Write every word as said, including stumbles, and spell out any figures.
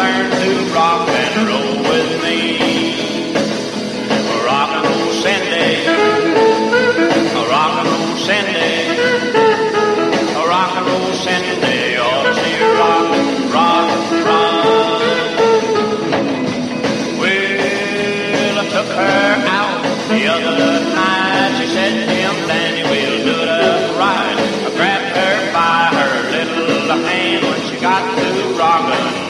learn to rock and roll with me. Rock and roll Cindy, rock and roll Cindy, rock and roll Cindy, oh she rock, rock, rock. Well, I took her out the other night. She said, Tim Danny, we'll do it up right. I grabbed her by her little hand when she got to rockin'.